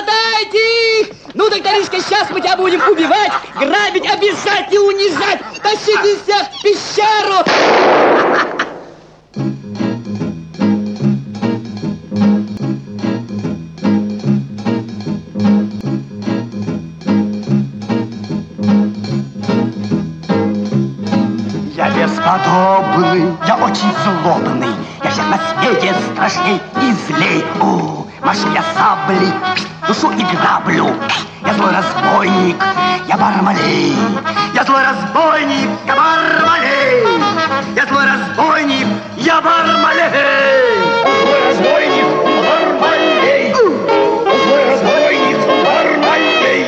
Хватайте их! Ну, докторишка, сейчас мы тебя будем убивать, грабить, обижать и унижать. Тащите всех в пещеру! Я бесподобный, я очень злобный, я всех на свете страшней и злей. Машу я саблей, душу и граблю. Я злой разбойник, я Бармалей. Я злой разбойник, я Бармалей. Я злой разбойник, я Бармалей. Злой разбойник, Бармалей. Злой разбойник, Бармалей.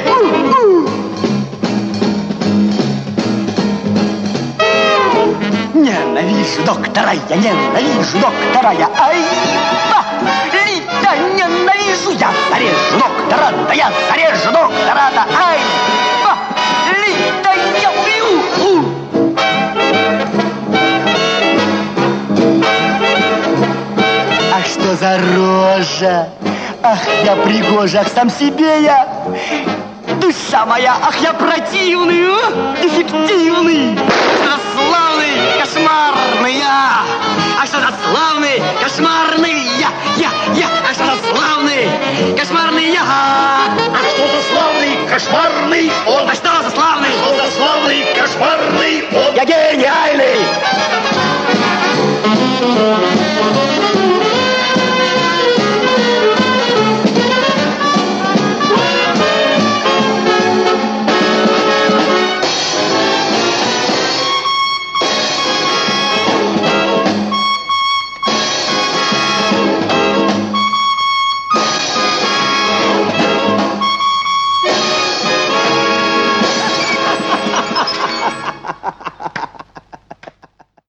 Ненавижу доктора, я ненавижу доктора, я Лита, ненавижу, я зарежу доктора, да я зарежу доктора, да Лита, я убью. Ах, что за рожа, ах, я пригожа, ах, сам себе я. Душа моя, ах, я противный, дефективный, что славный, кошмарный я. Ах, что за славный, кошмарный я, ах, что за славный, кошмарный я. Ах, что за славный, кошмарный он. Ах, что за славный, кошмарный он. Я гениальный.